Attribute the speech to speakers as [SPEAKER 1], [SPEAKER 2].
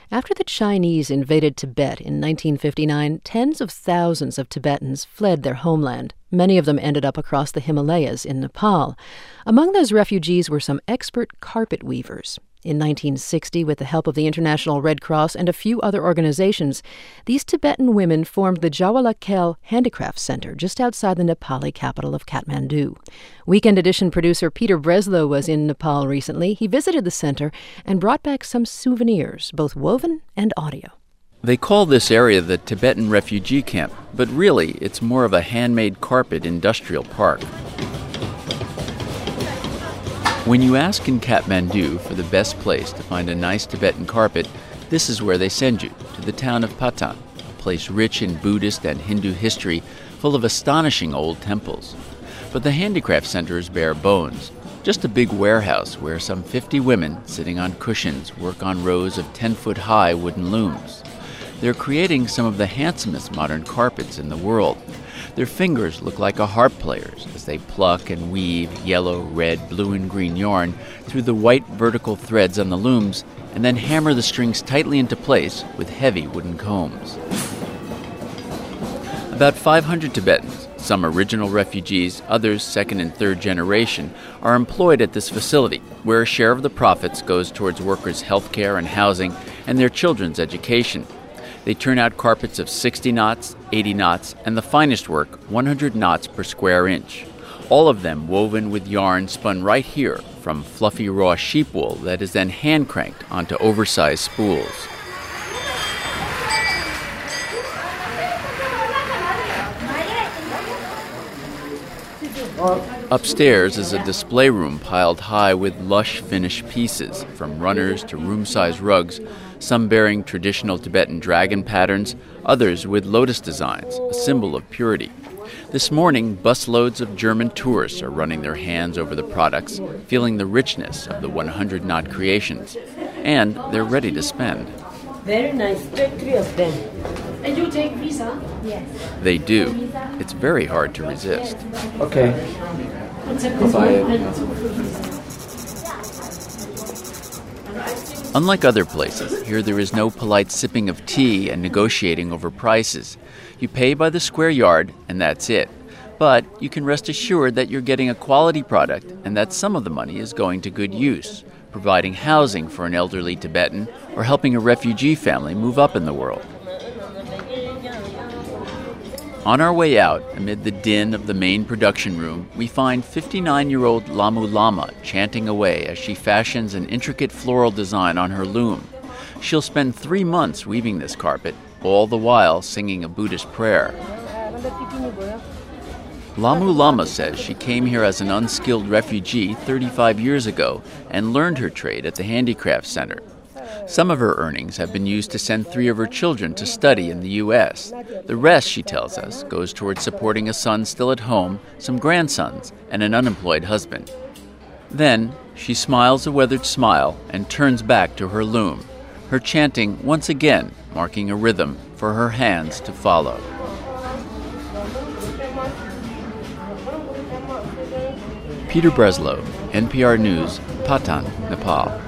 [SPEAKER 1] After the Chinese invaded Tibet in 1959, tens of thousands of Tibetans fled their homeland. Many of them ended up across the Himalayas in Nepal. Among those refugees were some expert carpet weavers. In 1960, with the help of the International Red Cross and a few other organizations, these Tibetan women formed the Jawala Khel Handicraft Center just outside the Nepali capital of Kathmandu. Weekend Edition producer Peter Breslow was in Nepal recently. He visited the center and brought back some souvenirs, both woven and audio.
[SPEAKER 2] They call this area the Tibetan refugee camp, but really it's more of a handmade carpet industrial park. When you ask in Kathmandu for the best place to find a nice Tibetan carpet, this is where they send you, to the town of Patan, a place rich in Buddhist and Hindu history, full of astonishing old temples. But the handicraft center is bare bones, just a big warehouse where some 50 women sitting on cushions work on rows of 10-foot-high wooden looms. They're creating some of the handsomest modern carpets in the world. Their fingers look like a harp player's as they pluck and weave yellow, red, blue, and green yarn through the white vertical threads on the looms and then hammer the strings tightly into place with heavy wooden combs. About 500 Tibetans, some original refugees, others second and third generation, are employed at this facility, where a share of the profits goes towards workers' health care and housing and their children's education. They turn out carpets of 60 knots, 80 knots, and the finest work, 100 knots per square inch. All of them woven with yarn spun right here from fluffy raw sheep wool that is then hand-cranked onto oversized spools. Upstairs is a display room piled high with lush finished pieces, from runners to room-sized rugs, some bearing traditional Tibetan dragon patterns, others with lotus designs, a symbol of purity. This morning, busloads of German tourists are running their hands over the products, feeling the richness of the 100-knot creations, and they're ready to spend.
[SPEAKER 3] Very nice, take 3 of them. And you take visa?
[SPEAKER 4] Yes.
[SPEAKER 2] They do. It's very hard to resist.
[SPEAKER 5] Okay.
[SPEAKER 2] Unlike other places, here there is no polite sipping of tea and negotiating over prices. You pay by the square yard, and that's it. But you can rest assured that you're getting a quality product and that some of the money is going to good use, providing housing for an elderly Tibetan or helping a refugee family move up in the world. On our way out, amid the din of the main production room, we find 59-year-old Lamu Lama chanting away as she fashions an intricate floral design on her loom. She'll spend 3 months weaving this carpet, all the while singing a Buddhist prayer. Lamu Lama says she came here as an unskilled refugee 35 years ago and learned her trade at the Handicraft Center. Some of her earnings have been used to send 3 of her children to study in the U.S. The rest, she tells us, goes towards supporting a son still at home, some grandsons, and an unemployed husband. Then, she smiles a weathered smile and turns back to her loom, her chanting once again marking a rhythm for her hands to follow. Peter Breslow, NPR News, Patan, Nepal.